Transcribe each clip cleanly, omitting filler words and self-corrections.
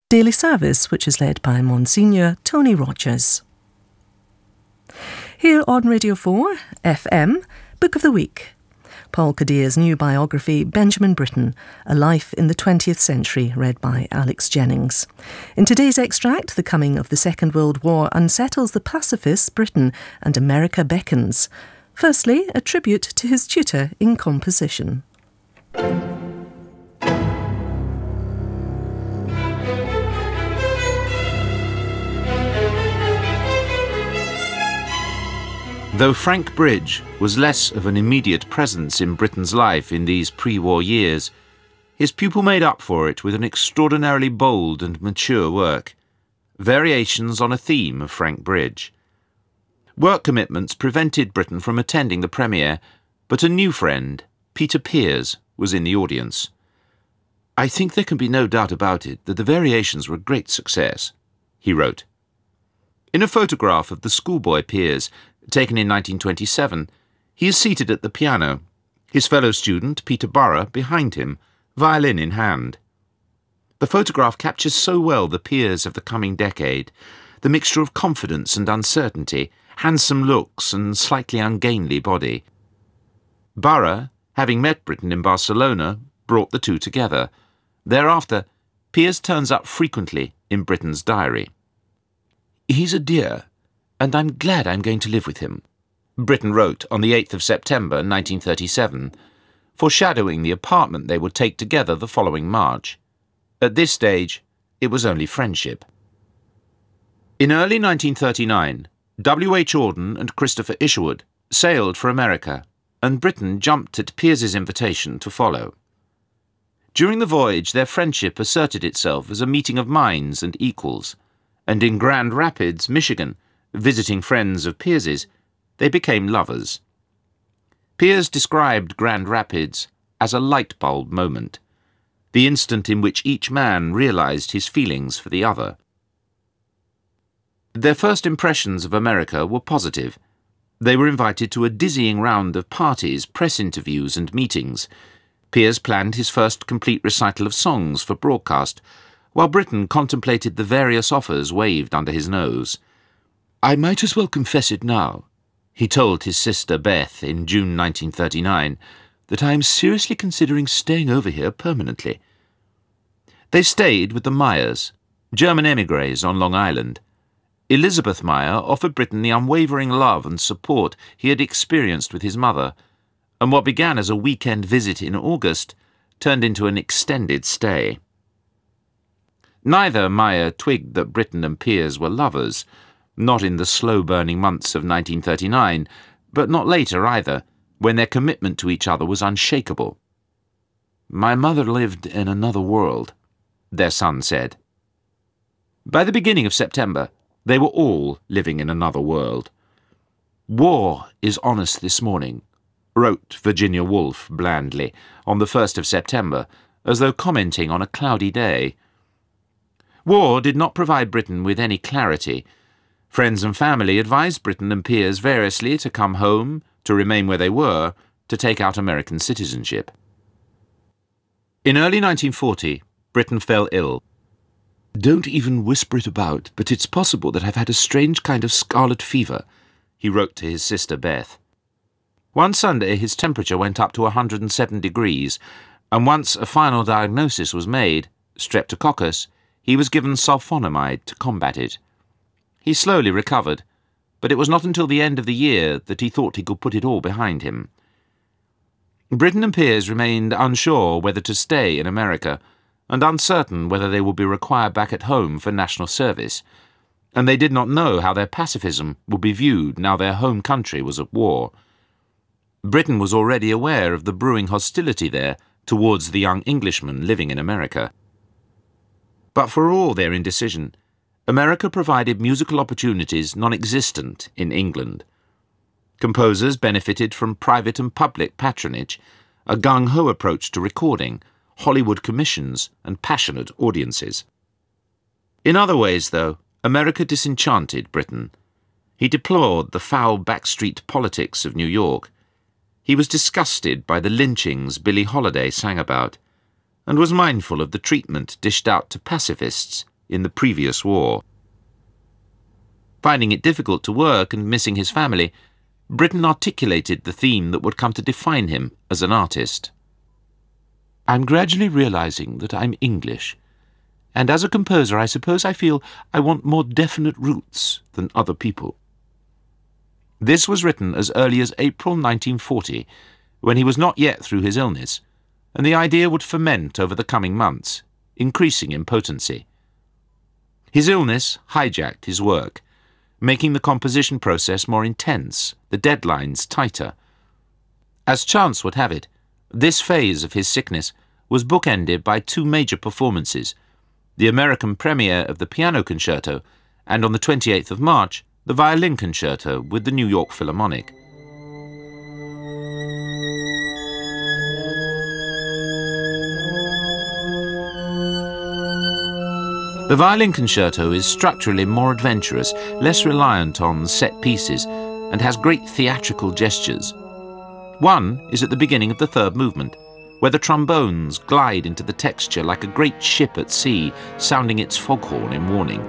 daily service which is led by Monsignor Tony Rogers. Here on Radio 4 FM, Book of the Week. Paul Kadyr's new biography, Benjamin Britten, A Life in the 20th Century, read by Alex Jennings. In today's extract, the coming of the Second World War unsettles the pacifists Britain and America beckons. Firstly, a tribute to his tutor in composition. Though Frank Bridge was less of an immediate presence in Britain's life in these pre-war years, his pupil made up for it with an extraordinarily bold and mature work, Variations on a Theme of Frank Bridge. Work commitments prevented Britten from attending the premiere, but a new friend, Peter Pears, was in the audience. "I think there can be no doubt about it that the Variations were a great success," he wrote. In a photograph of the schoolboy Pears, taken in 1927, he is seated at the piano, his fellow student, Peter Borough, behind him, violin in hand. The photograph captures so well the Pears of the coming decade, the mixture of confidence and uncertainty, handsome looks and slightly ungainly body. Borough, having met Britten in Barcelona, brought the two together. Thereafter, Pears turns up frequently in Britten's diary. "He's a dear, and I'm glad I'm going to live with him," Britten wrote on the 8th of September 1937, foreshadowing the apartment they would take together the following March. At this stage, it was only friendship. In early 1939, W. H. Auden and Christopher Isherwood sailed for America, and Britten jumped at Pears's invitation to follow. During the voyage, their friendship asserted itself as a meeting of minds and equals, and in Grand Rapids, Michigan, visiting friends of Pears's, they became lovers. Pears described Grand Rapids as a light bulb moment, the instant in which each man realized his feelings for the other. Their first impressions of America were positive. They were invited to a dizzying round of parties, press interviews and meetings. Pears planned his first complete recital of songs for broadcast, while Britten contemplated the various offers waved under his nose. "I might as well confess it now," he told his sister Beth in June 1939, "that I am seriously considering staying over here permanently." They stayed with the Meyers, German émigrés on Long Island. Elizabeth Meyer offered Britten the unwavering love and support he had experienced with his mother, and what began as a weekend visit in August turned into an extended stay. Neither Meyer twigged that Britten and Pears were lovers, not in the slow-burning months of 1939, but not later either, when their commitment to each other was unshakable. "My mother lived in another world," their son said. By the beginning of September, they were all living in another world. "War is honest this morning," wrote Virginia Woolf blandly on the 1st of September, as though commenting on a cloudy day. War did not provide Britten with any clarity. Friends and family advised Britten and Pears variously to come home, to remain where they were, to take out American citizenship. In early 1940, Britten fell ill. "Don't even whisper it about, but it's possible that I've had a strange kind of scarlet fever," he wrote to his sister Beth. One Sunday his temperature went up to 107 degrees, and once a final diagnosis was made, streptococcus, he was given sulfonamide to combat it. He slowly recovered, but it was not until the end of the year that he thought he could put it all behind him. Britten and Pears remained unsure whether to stay in America, and uncertain whether they would be required back at home for national service, and they did not know how their pacifism would be viewed now their home country was at war. Britten was already aware of the brewing hostility there towards the young Englishmen living in America. But for all their indecision, America provided musical opportunities non-existent in England. Composers benefited from private and public patronage, a gung-ho approach to recording, Hollywood commissions, and passionate audiences. In other ways, though, America disenchanted Britten. He deplored the foul backstreet politics of New York. He was disgusted by the lynchings Billie Holiday sang about, and was mindful of the treatment dished out to pacifists in the previous war. Finding it difficult to work and missing his family, Britten articulated the theme that would come to define him as an artist. "I'm gradually realizing that I'm English, and as a composer I suppose I feel I want more definite roots than other people." This was written as early as April 1940, when he was not yet through his illness, and the idea would ferment over the coming months, increasing in potency. His illness hijacked his work, making the composition process more intense, the deadlines tighter. As chance would have it, this phase of his sickness was bookended by two major performances, the American premiere of the piano concerto, and on the 28th of March, the violin concerto with the New York Philharmonic. The violin concerto is structurally more adventurous, less reliant on set pieces, and has great theatrical gestures. One is at the beginning of the third movement, where the trombones glide into the texture like a great ship at sea, sounding its foghorn in warning.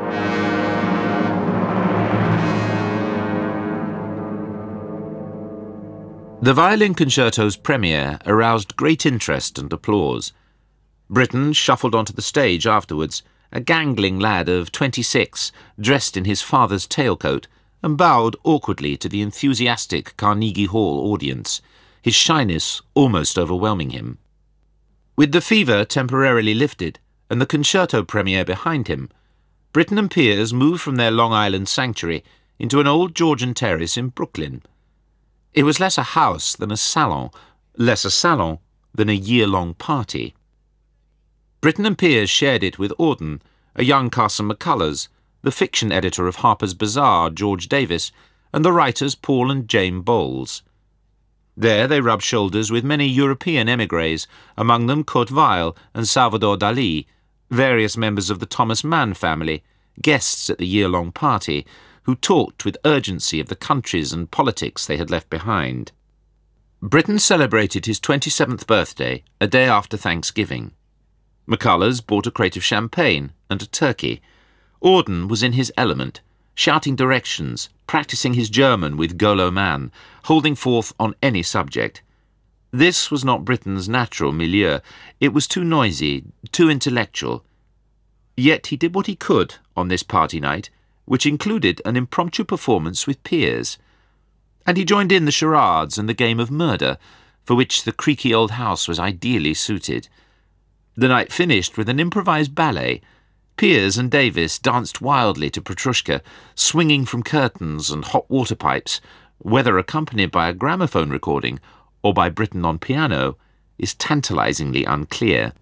The violin concerto's premiere aroused great interest and applause. Britten shuffled onto the stage afterwards, a gangling lad of 26, dressed in his father's tailcoat, and bowed awkwardly to the enthusiastic Carnegie Hall audience, his shyness almost overwhelming him. With the fever temporarily lifted and the concerto premiere behind him, Britten and Peers moved from their Long Island sanctuary into an old Georgian terrace in Brooklyn. It was less a house than a salon, less a salon than a year-long party. Britten and Peers shared it with Auden, a young Carson McCullers, the fiction editor of Harper's Bazaar, George Davis, and the writers Paul and Jane Bowles. There they rubbed shoulders with many European émigrés, among them Kurt Weill and Salvador Dalí, various members of the Thomas Mann family, guests at the year-long party, who talked with urgency of the countries and politics they had left behind. Britten celebrated his 27th birthday a day after Thanksgiving. McCullers bought a crate of champagne and a turkey. Auden was in his element, shouting directions, practicing his German with Golo Mann, holding forth on any subject. This was not Britten's natural milieu. It was too noisy, too intellectual. Yet he did what he could on this party night, which included an impromptu performance with Peers. And he joined in the charades and the game of murder, for which the creaky old house was ideally suited. The night finished with an improvised ballet. Peers and Davis danced wildly to Petrushka, swinging from curtains and hot water pipes. Whether accompanied by a gramophone recording or by Britten on piano is tantalizingly unclear.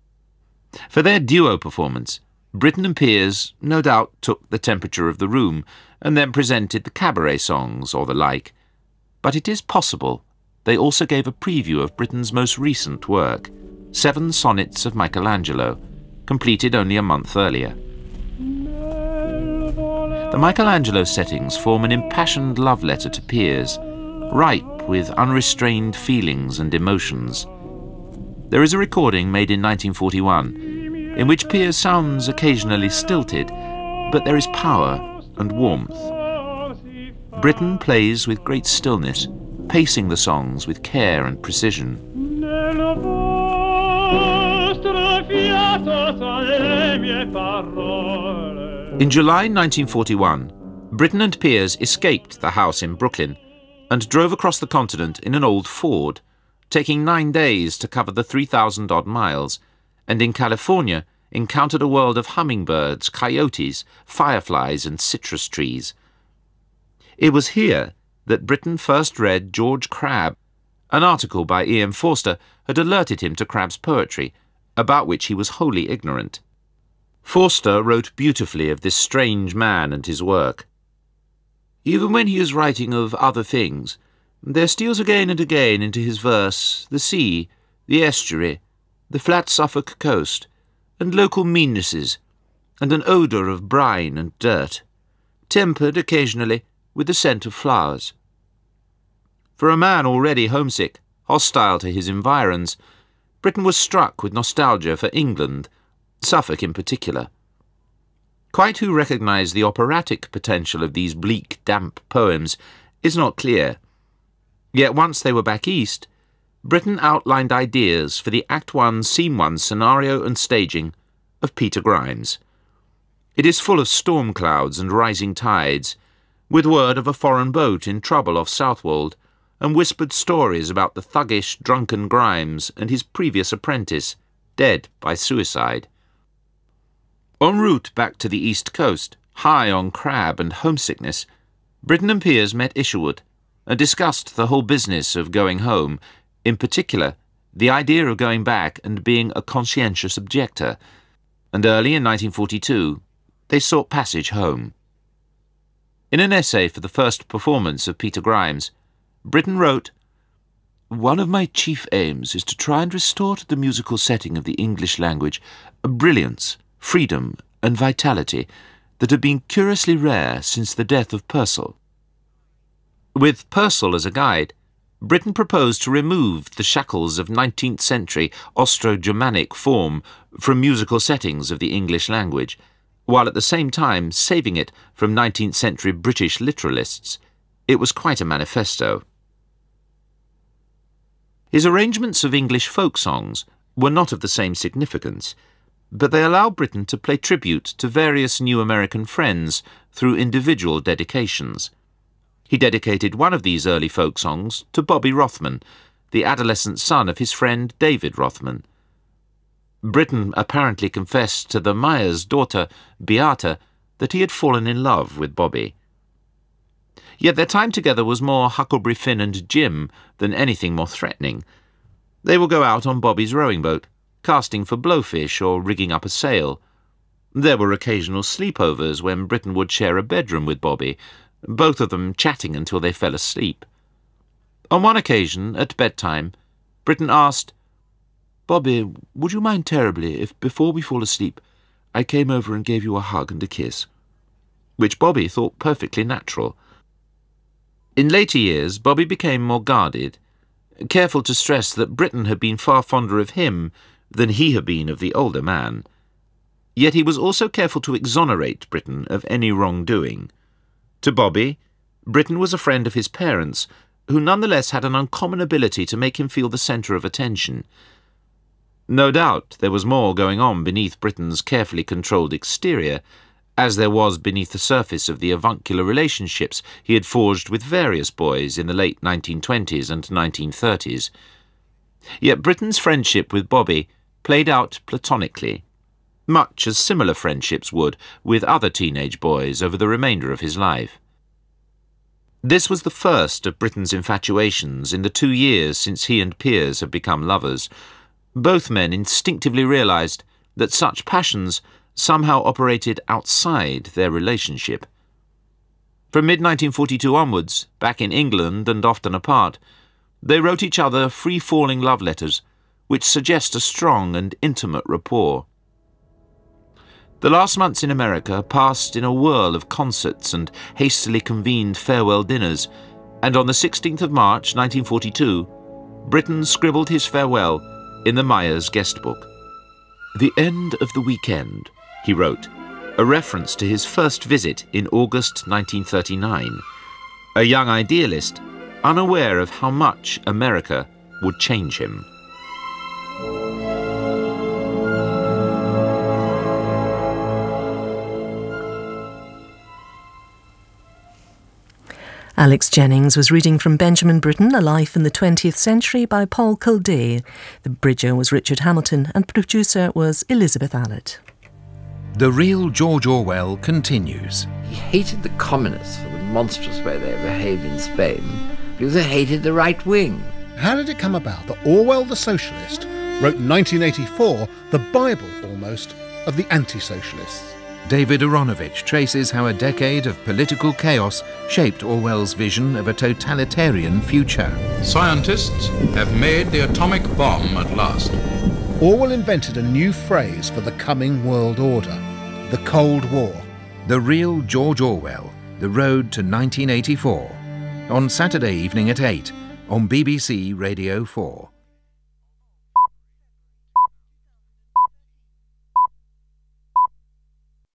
For their duo performance, Britten and Peers no doubt took the temperature of the room and then presented the cabaret songs or the like. But it is possible they also gave a preview of Britten's most recent work, 7 Sonnets of Michelangelo, completed only a month earlier. The Michelangelo settings form an impassioned love letter to Peers, ripe with unrestrained feelings and emotions. There is a recording made in 1941 in which Peers sounds occasionally stilted, but there is power and warmth. Britten plays with great stillness, pacing the songs with care and precision. In July 1941, Britten and Peers escaped the house in Brooklyn and drove across the continent in an old Ford, taking 9 days to cover the 3,000-odd miles, and in California encountered a world of hummingbirds, coyotes, fireflies, and citrus trees. It was here that Britten first read George Crabbe. An article by E.M. Forster had alerted him to Crabbe's poetry, about which he was wholly ignorant. Forster wrote beautifully of this strange man and his work. Even when he is writing of other things, there steals again and again into his verse the sea, the estuary, the flat Suffolk coast, and local meannesses, and an odour of brine and dirt, tempered occasionally with the scent of flowers. For a man already homesick, hostile to his environs, Britten was struck with nostalgia for England, Suffolk in particular. Quite who recognised the operatic potential of these bleak, damp poems is not clear. Yet once they were back east, Britten outlined ideas for the Act 1, Scene 1 scenario and staging of Peter Grimes. It is full of storm clouds and rising tides, with word of a foreign boat in trouble off Southwold, and whispered stories about the thuggish, drunken Grimes and his previous apprentice, dead by suicide. En route back to the east coast, high on crab and homesickness, Britten and Piers met Isherwood and discussed the whole business of going home, in particular the idea of going back and being a conscientious objector, and early in 1942 they sought passage home. In an essay for the first performance of Peter Grimes, Britten wrote, "One of my chief aims is to try and restore to the musical setting of the English language a brilliance, freedom and vitality that have been curiously rare since the death of Purcell." With Purcell as a guide, Britten proposed to remove the shackles of 19th century Austro-Germanic form from musical settings of the English language, while at the same time saving it from 19th century British literalists. It was quite a manifesto. His arrangements of English folk songs were not of the same significance, but they allow Britten to pay tribute to various new American friends through individual dedications. He dedicated one of these early folk songs to Bobby Rothman, the adolescent son of his friend David Rothman. Britten apparently confessed to the Myers' daughter, Beata, that he had fallen in love with Bobby. Yet their time together was more Huckleberry Finn and Jim than anything more threatening. They would go out on Bobby's rowing boat, casting for blowfish or rigging up a sail. There were occasional sleepovers when Britten would share a bedroom with Bobby, both of them chatting until they fell asleep. On one occasion, at bedtime, Britten asked, "Bobby, would you mind terribly if, before we fall asleep, I came over and gave you a hug and a kiss?" Which Bobby thought perfectly natural. In later years, Bobby became more guarded, careful to stress that Britten had been far fonder of him than he had been of the older man. Yet he was also careful to exonerate Britten of any wrongdoing. To Bobby, Britten was a friend of his parents, who nonetheless had an uncommon ability to make him feel the centre of attention. No doubt there was more going on beneath Britten's carefully controlled exterior, as there was beneath the surface of the avuncular relationships he had forged with various boys in the late 1920s and 1930s. Yet Britten's friendship with Bobby played out platonically, much as similar friendships would with other teenage boys over the remainder of his life. This was the first of Britten's infatuations in the 2 years since he and Piers had become lovers. Both men instinctively realised that such passions somehow operated outside their relationship. From mid-1942 onwards, back in England and often apart, they wrote each other free-falling love letters, which suggest a strong and intimate rapport. The last months in America passed in a whirl of concerts and hastily convened farewell dinners, and on the 16th of March 1942, Britten scribbled his farewell in the Myers guest book. "The end of the weekend," he wrote, a reference to his first visit in August 1939, a young idealist unaware of how much America would change him. Alex Jennings was reading from Benjamin Britten, A Life in the 20th Century by Paul Kildare. The bridger was Richard Hamilton and producer was Elizabeth Allett. The Real George Orwell continues. He hated the communists for the monstrous way they behaved in Spain because they hated the right wing. How did it come about that Orwell the socialist wrote in 1984 the Bible, almost, of the anti-socialists? David Aronovich traces how a decade of political chaos shaped Orwell's vision of a totalitarian future. Scientists have made the atomic bomb at last. Orwell invented a new phrase for the coming world order, the Cold War. The Real George Orwell, The Road to 1984. On Saturday evening at 8 on BBC Radio 4.